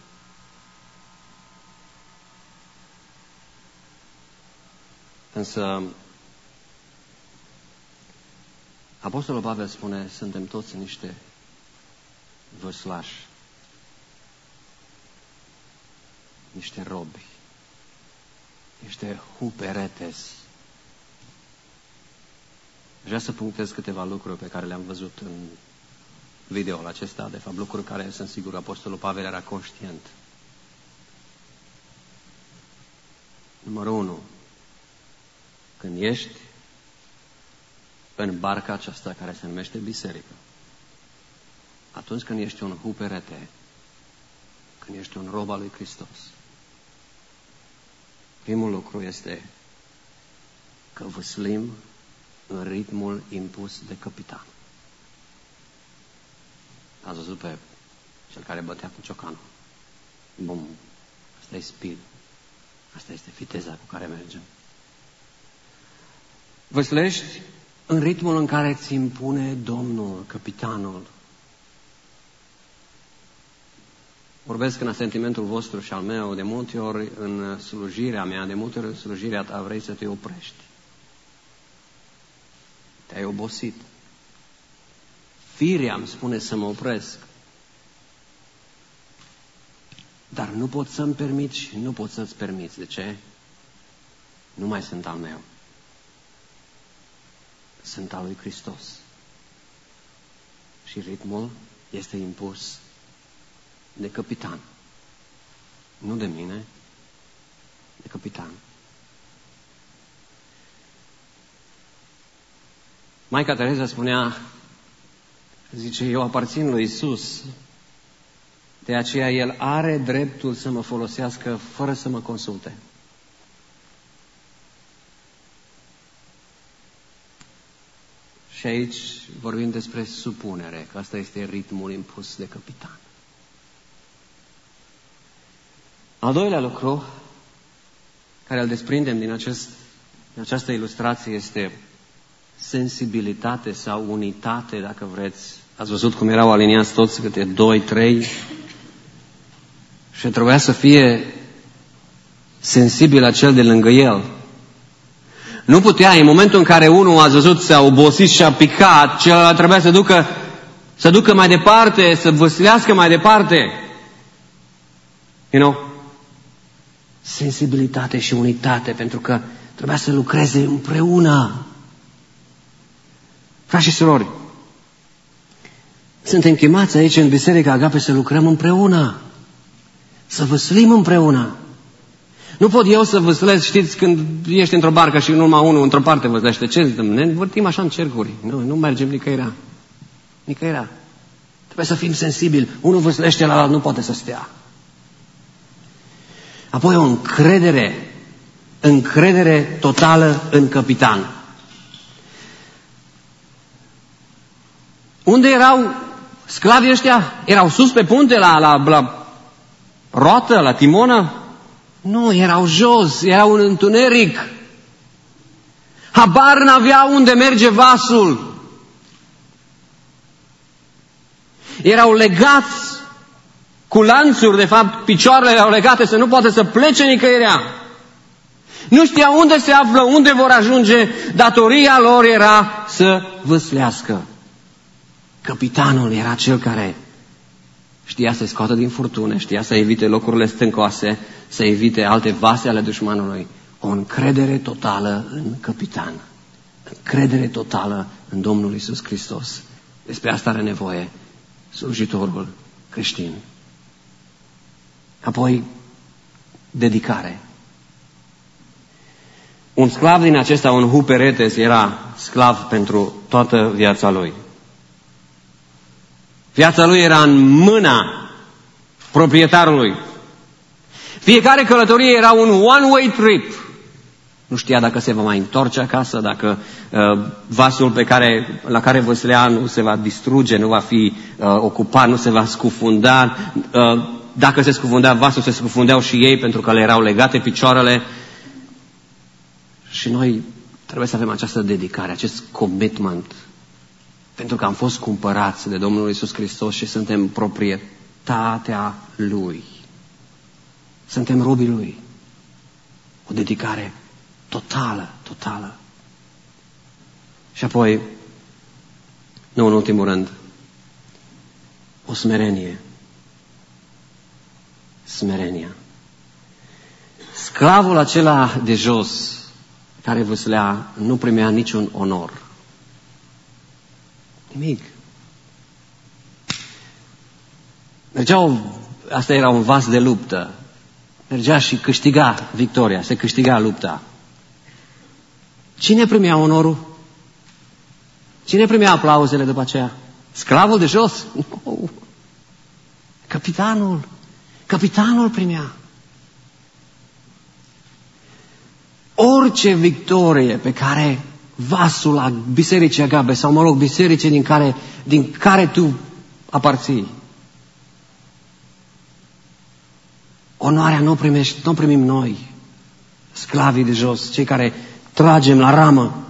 Însă, Apostolul Pavel spune, suntem toți niște văslași, niște robi, niște huperetes. Vreau să punctez câteva lucruri pe care le-am văzut în videoul acesta, de fapt lucruri care sunt sigur Apostolul Pavel era conștient. Numărul unu. Când ești în barca aceasta care se numește biserică, atunci când ești un huperete, când ești un rob al lui Hristos, primul lucru este că văslim în ritmul impus de capitan. Ați văzut pe cel care bătea cu ciocanul. Bum, asta e speed. Asta este viteza cu care mergem. Văslești în ritmul în care ți impune Domnul, capitanul. Vorbesc în asentimentul vostru și al meu, de multe ori în slujirea mea, de multe ori în slujirea ta vrei să te oprești. Te-ai obosit. Firea îmi spune să mă opresc. Dar nu pot să-mi permit și nu pot să-ți permiți. De ce? Nu mai sunt al meu. Sunt al lui Hristos. Și ritmul este impus de capitan. Nu de mine, de capitan. Maica Tereza spunea, zice, eu aparțin lui Isus, de aceea El are dreptul să mă folosească fără să mă consulte. Și aici vorbim despre supunere, că asta este ritmul impus de capitan. Al doilea lucru care îl desprindem din, acest, din această ilustrație este sensibilitate sau unitate, dacă vreți. Ați văzut cum erau aliniați toți câte doi, trei și trebuia să fie sensibil la cel de lângă el. Nu putea, în momentul în care unul, ați văzut, s-a obosit și a picat, celălalt trebuia să ducă, să ducă mai departe, să văslească mai departe. You know? Sensibilitate și unitate, pentru că trebuia să lucreze împreună. Frați și surori, suntem chemați aici în Biserica Agape să lucrăm împreună, să văslim împreună. Nu pot eu să văslesc, știți, când ești într-o barcă și numai unul într-o parte văslește. Ce zicem? Ne învârtim așa în cercuri. Nu, nu mergem nicăiera. Nicăiera. Trebuie să fim sensibili. Unul văslește, la alt nu poate să stea. Apoi o încredere, încredere totală în capitan. Unde erau sclavii ăștia? Erau sus pe punte, la, la, la roată, la timonă? Nu, erau jos, erau în întuneric. Habar n-aveau unde merge vasul. Erau legați cu lanțuri, de fapt, picioarele erau legate să nu poată să plece nicăierea. Nu știau unde se află, unde vor ajunge, datoria lor era să văslească. Capitanul era cel care știa să-i scoată din furtune, știa să evite locurile stâncoase, să evite alte vase ale dușmanului. O încredere totală în capitan. Încredere totală în Domnul Iisus Hristos. Despre asta are nevoie slujitorul creștin. Apoi, dedicare. Un sclav din acesta, un huperetes, era sclav pentru toată viața lui. Viața lui era în mâna proprietarului. Fiecare călătorie era un one-way trip. Nu știa dacă se va mai întoarce acasă, dacă uh, vasul pe care, la care văslea nu se va distruge, nu va fi uh, ocupat, nu se va scufunda. Uh, dacă se scufunda vasul, se scufundeau și ei pentru că le erau legate picioarele. Și noi trebuie să avem această dedicare, acest commitment Pentru că am fost cumpărați de Domnul Iisus Hristos și suntem proprietatea Lui. Suntem robii Lui. O dedicare totală, totală. Și apoi, nu în ultimul rând, o smerenie. Smerenia. Sclavul acela de jos, care vâslea, nu primea niciun onor. Nimic. Mergeau, asta era un vas de luptă. Mergea și câștiga victoria, se câștiga lupta. Cine primea onorul? Cine primea aplauzele după aceea? Sclavul de jos? Nu. Capitanul. Capitanul primea. Orice victorie pe care vasul la bisericii Agape, sau mă rog, bisericii din care, din care tu aparții, onoarea nu primești, nu primim noi, sclavii de jos, cei care tragem la ramă,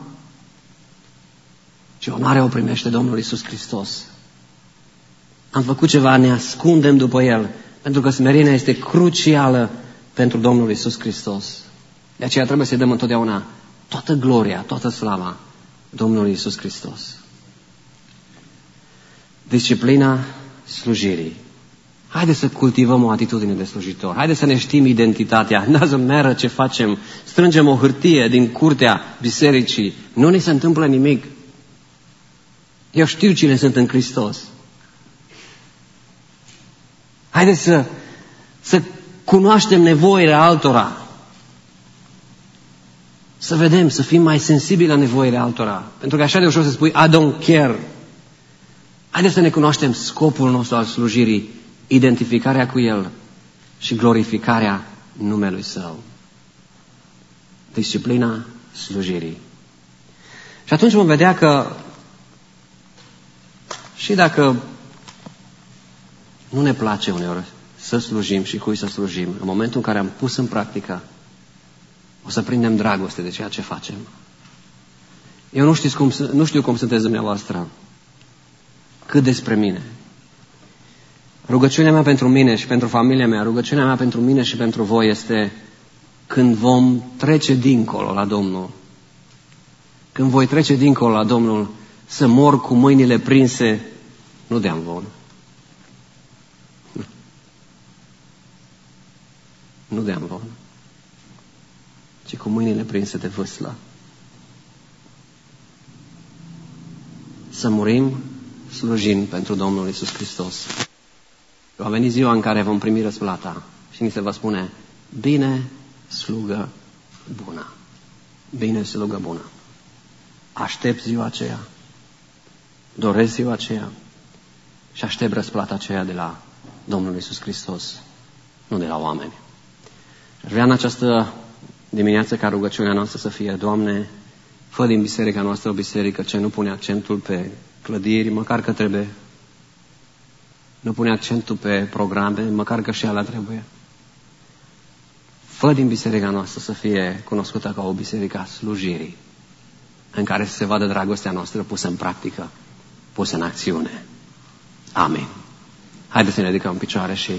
ci onoarea o primește Domnul Iisus Hristos. Am făcut ceva, ne ascundem după El, pentru că smerenia este crucială pentru Domnul Iisus Hristos. De aceea trebuie să-i dăm întotdeauna toată gloria, toată slava Domnului Iisus Hristos. Disciplina slujirii. Haideți să cultivăm o atitudine de slujitor. Haideți să ne știm identitatea. Doesn't matter ce facem. Strângem o hârtie din curtea bisericii. Nu ne se întâmplă nimic. Eu știu cine sunt în Hristos. Haideți să, să cunoaștem nevoile altora. Să vedem, să fim mai sensibili la nevoile altora. Pentru că așa de ușor să spui, I don't care. Haideți să ne cunoaștem scopul nostru al slujirii, identificarea cu El și glorificarea numelui Său. Disciplina slujirii. Și atunci vom vedea că și dacă nu ne place uneori să slujim și cui să slujim, în momentul în care am pus în practică, o să prindem dragoste de ceea ce facem. Eu nu, știți cum, nu știu cum sunteți dumneavoastră. Cât despre mine. Rugăciunea mea pentru mine și pentru familia mea, rugăciunea mea pentru mine și pentru voi este când vom trece dincolo la Domnul, când voi trece dincolo la Domnul, să mor cu mâinile prinse, nu de amvon. Nu de amvon, ci cu mâinile prinse de vâslă. Să murim slujind pentru Domnul Iisus Hristos. Va veni ziua în care vom primi răsplata și ni se va spune, bine, slugă bună. Bine, slugă bună. Aștept ziua aceea, doresc ziua aceea și aștept răsplata aceea de la Domnul Iisus Hristos, nu de la oameni. Aș vrea în această dimineață ca rugăciunea noastră să fie, Doamne, fă din biserica noastră o biserică ce nu pune accentul pe clădiri, măcar că trebuie. Nu pune accentul pe programe, măcar că și ala trebuie. Fă din biserica noastră să fie cunoscută ca o biserică a slujirii, în care să se vadă dragostea noastră pusă în practică, pusă în acțiune. Amin. Haideți să ne ridicăm în picioare și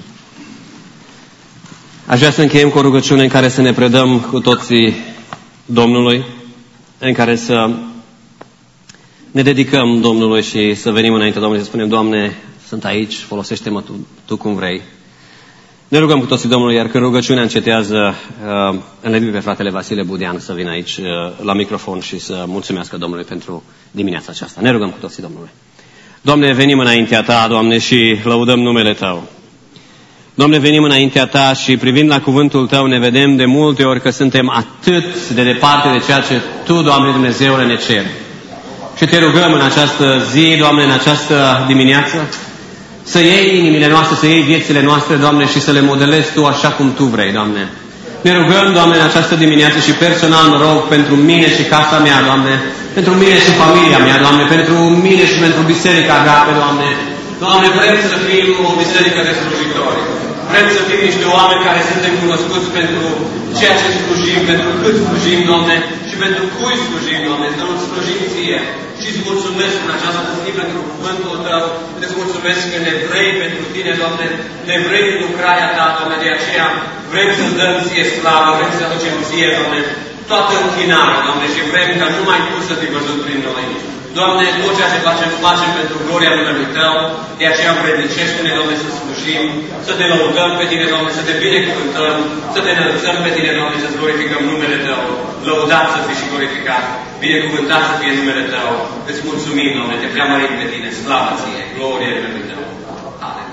aș vrea să încheiem cu o rugăciune în care să ne predăm cu toții Domnului, în care să ne dedicăm Domnului și să venim înaintea Domnului și să spunem, Doamne, sunt aici, folosește-mă Tu, tu cum vrei. Ne rugăm cu toții Domnului, iar când rugăciunea încetează, uh, înlăbim pe fratele Vasile Budean să vină aici uh, la microfon și să mulțumească Domnului pentru dimineața aceasta. Ne rugăm cu toții Domnului. Doamne, venim înaintea Ta, Doamne, și lăudăm numele Tău. Doamne, venim înaintea Ta și privind la cuvântul Tău ne vedem de multe ori că suntem atât de departe de ceea ce Tu, Doamne Dumnezeule, ne ceri. Și Te rugăm în această zi, Doamne, în această dimineață, să iei inimile noastre, să iei viețile noastre, Doamne, și să le modelezi Tu așa cum Tu vrei, Doamne. Ne rugăm, Doamne, în această dimineață și personal mă rog pentru mine și casa mea, Doamne, pentru mine și familia mea, Doamne, pentru mine și pentru Biserica Agape, Doamne. Doamne, vrem să fim o biserică de slujitori. Vrem să fim niște oameni care suntem cunoscuți pentru ceea ce slujim, pentru cât slujim, Doamne, și pentru cui slujim, Doamne, să nu slujim Ție. Și îți mulțumesc în această zi pentru cuvântul Tău. Îți mulțumesc în evrei pentru Tine, Doamne. Ne vrei în lucrarea Ta, Doamne, de aceea vrem să-ți dăm Ție slavă, vrem să aducem Ție, Doamne, toată închinarea, Doamne, și vrem ca numai Tu să Fii văzut prin noi. Doamne, tot ceea ce facem, facem pentru gloria numelui Tău, de aceea împredicește-ne, Doamne, să slujim, să Te lăudăm pe Tine, Doamne, să Te binecuvântăm, să Te înălțăm pe Tine, Doamne, să-ți glorificăm numele Tău, lăudat să Fii și glorificat, binecuvântat să fie numele Tău. Îți mulțumim, Doamne, Te preamărim pe Tine, slavă Ție, gloria numelui Tău. Amen.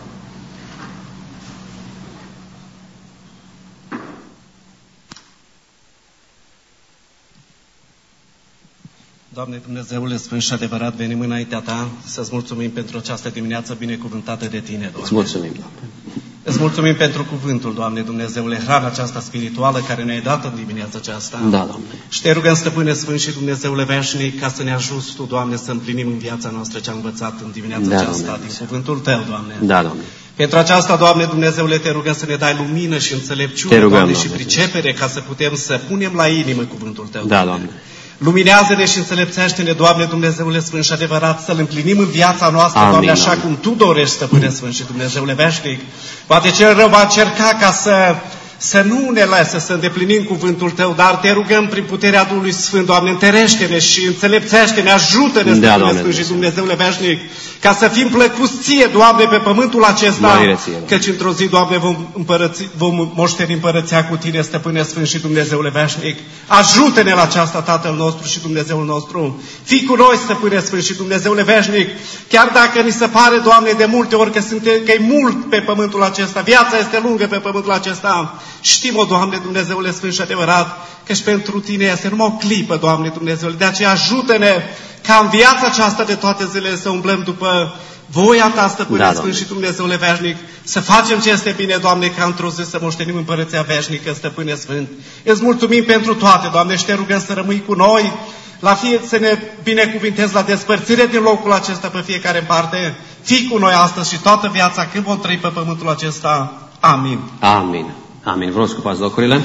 Doamne Dumnezeule Sfânt și adevărat, venim înaintea Ta să-ți mulțumim pentru această dimineață binecuvântată de Tine, Doamne. Îți mulțumim, Doamne. Îți mulțumim pentru cuvântul, Doamne Dumnezeule, hrana aceasta spirituală care ne-ai dat în dimineața aceasta. Da, Doamne. Și Te rugăm, Stăpâne Sfânt și Dumnezeule veșnic, ca să ne ajuți Tu, Doamne, să împlinim în viața noastră ce am învățat în dimineața da, aceasta, Doamne, din cuvântul Tău, Doamne. Da, Doamne. Pentru aceasta, Doamne Dumnezeule, Te rugăm să ne dai lumină și înțelepciune, rugăm, Doamne, Doamne, și pricepere, ca să putem să punem la inimă cuvântul Tău, Da, Doamne. Luminează-ne și înțelepțește-ne, Doamne Dumnezeule Sfânt și adevărat, să-L împlinim în viața noastră, Amin, Doamne, așa Doamne. cum Tu dorești, Stăpâne Sfânt și Dumnezeule veșnic. Poate cel rău va încerca ca să, să nu ne lase să îndeplinim cuvântul Tău, dar Te rugăm prin puterea Duhului Sfânt, Doamne, întărește-ne și înțelepțește-ne, ajută-ne, Da, Stăpâne Doamne, Sfânt și Dumnezeule veșnic, ca să fim plăcuți Ție, Doamne, pe pământul acesta, Mărire Ție, Doamne. căci într-o zi, Doamne, vom, împărăți, vom moșteni împărăția cu Tine, Stăpâne Sfânt și Dumnezeule veșnic. Ajută-ne la aceasta, Tatăl nostru și Dumnezeul nostru. Fii cu noi, Stăpâne Sfânt și Dumnezeule veșnic, chiar dacă ni se pare, Doamne, de multe ori că, suntem, că e mult pe pământul acesta, viața este lungă pe pământul acesta, știm, o Doamne, Dumnezeule Sfânt și adevărat, că și pentru Tine este numai o clipă, Doamne Dumnezeule. De aceea ajută-ne ca în viața aceasta de toate zilele să umblăm după voia Ta, Stăpâne Da, Sfânt Doamne. și Dumnezeule veșnic, să facem ce este bine, Doamne, ca într-o zi să moștenim împărăția veșnică, Stăpâne Sfânt. Îți mulțumim pentru toate, Doamne, și Te rugăm să rămâi cu noi, la fie să ne binecuvintezi la despărțire din locul acesta pe fiecare în parte. Fii cu noi astăzi și toată viața când vom trăi pe pământul acesta. Amin. Amin. Amin. Vreau să ocupați locurile.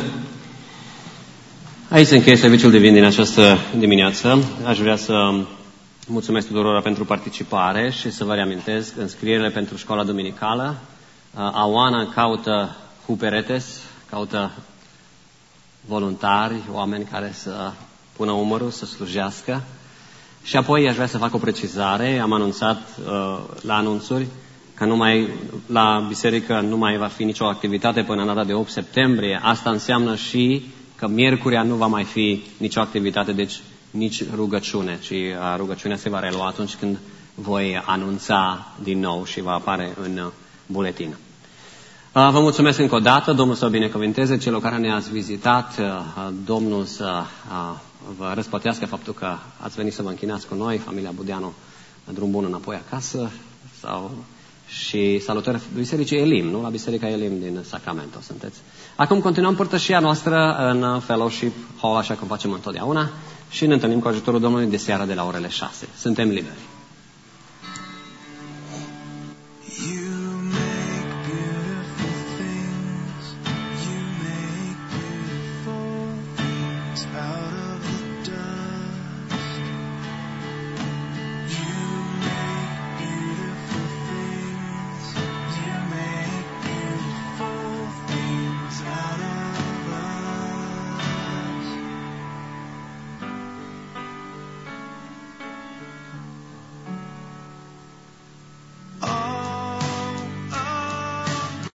Aici se încheie serviciul divin din această dimineață. Aș vrea să mulțumesc tuturor pentru participare și să vă reamintesc înscrierile pentru școala duminicală. Aoana caută huperetes, caută voluntari, oameni care să pună umărul, să slujească. Și apoi aș vrea să fac o precizare. Am anunțat uh, la anunțuri că numai, la biserică nu mai va fi nicio activitate până în data de opt septembrie. Asta înseamnă și că miercurea nu va mai fi nicio activitate, deci nici rugăciune, ci rugăciunea se va relua atunci când voi anunța din nou și va apare în buletin. Vă mulțumesc încă o dată, Domnul să vă binecuvânteze, celor care ne-ați vizitat, Domnul să vă răsplătească faptul că ați venit să vă închinați cu noi, familia Budeanu, drum bun înapoi acasă, sau... și salutări Bisericii Elim, nu la Biserica Elim din Sacramento sunteți. Acum continuăm părtășia noastră în Fellowship Hall, așa cum facem întotdeauna, și ne întâlnim cu ajutorul Domnului de seară de la orele șase. Suntem liberi.